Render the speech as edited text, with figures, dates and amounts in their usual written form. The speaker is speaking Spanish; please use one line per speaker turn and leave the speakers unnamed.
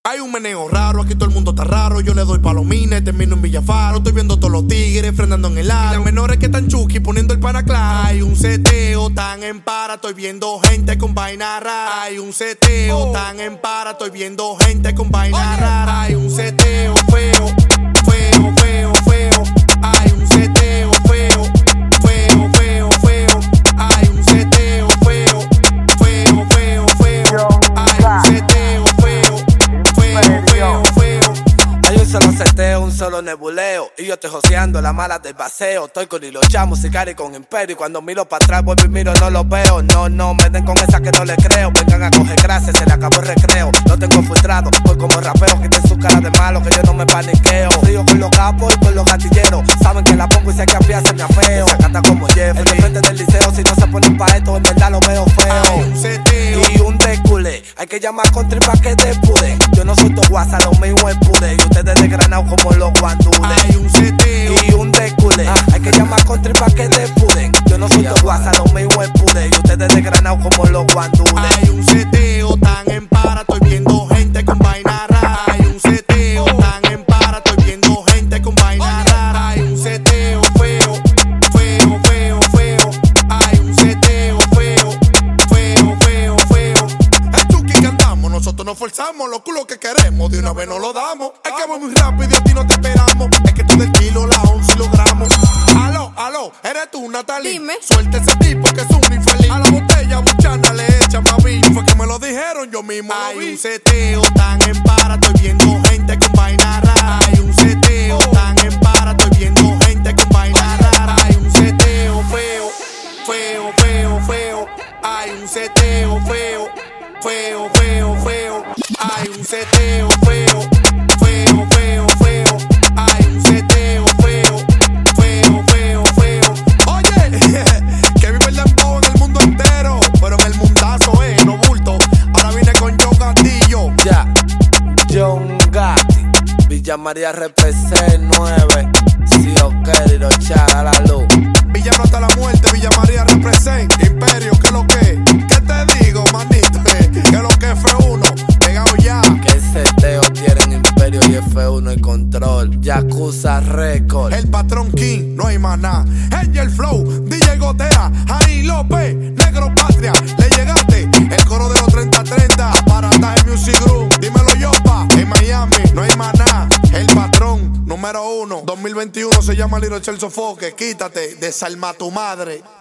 Hay un meneo raro, aquí todo el mundo está raro. Yo le doy palomines, termino en Villafaro. Estoy viendo todos los tigres frenando en el aro. Y las menores que están chuki poniendo el pana claro. Hay un seteo tan en para, estoy viendo gente con vaina rara. Hay un seteo tan en para, estoy viendo gente con vaina rara. Hay un seteo feo, feo, feo, feo. Hay un seteo feo, feo, feo, feo. Hay un seteo feo, feo, feo, feo. Hay un seteo feo, feo, feo, feo.
Hay un solo seteo, un solo nebuleo. Y yo estoy joseando la mala del paseo. Estoy con hilo chamo, sicari con imperio. Y cuando miro para atrás, vuelvo y miro, no lo veo. No, me den con esa que no le creo. Vengan a coger clases, se le acabó el recreo. Lo tengo filtrado, voy como rapeo. Quiten su cara de malo, que yo no me paniqueo. Río con los capos y con los gatilleros. Saben que la pongo y si hay que apiarse me apeo. Se canta como Jeff, el de frente del liceo. Si no se ponen pa' esto, en verdad lo veo feo.
Hay un seteo
Y un deculé, hay que llamar country pa' que depure. Yo no soy tu guasa, lo mío es pure. Y ustedes desgranados como los guandules.
Hay un seteo
Y un deculé, hay que llamar country pa' que depuren. Yo no soy tu guasa, lo mío es pure. Y ustedes desgranados como los guandules.
Hay un seteo tan en para, estoy viendo gente con vaina rara. Hay un seteo tan en para, estoy viendo gente con vaina rara. Hay un seteo feo, feo, feo, feo. Hay un seteo feo, feo, feo, feo. El chuki que andamos, nosotros nos forzamos, los culos que queremos, de una vez nos lo damos. Es que voy muy rápido y a ti no te esperamos. Es que tú del kilo, la 11 logramos. Aló, eres tú, Natalie.
Dime.
Suelta ese tipo que es un infeliz. A la botella buchana le echa más vino. Fue que me lo dijeron, yo mismo lo vi. Hay un seteo tan en para, estoy viendo gente con vaina rara. Hay un seteo tan en para, estoy viendo gente con vaina rara. Hay un seteo feo, feo, feo, feo. Hay un seteo feo, feo, feo, feo. Hay un seteo feo, feo, feo, feo. Hay un seteo feo, feo, feo, feo. Oye, que vive el dembow en el mundo entero, pero en el mundazo no bulto. Ahora vine con John Gatillo.
Ya, John Gatti, Villa María represent 9. Si ok, Rochar a la luz.
Villano hasta la muerte, Villa María represent. Imperio, ¿qué lo que? ¿Qué te digo, manito? ¿Qué lo que F1? Pegado ya.
Que ese seteo tienen Imperio y F1 y control. Yakuza Record.
El patrón King, no hay más nada. Angel Flow, DJ Gotera, Ari López, Negro Patria, le llegaste. El coro de los 30-30, Aparataje Music Group. Dímelo Yopa, en Miami, no hay más nada. El patrón, número 1, 2021 se llama Liro Chel Sofoque. Quítate, desalma tu madre.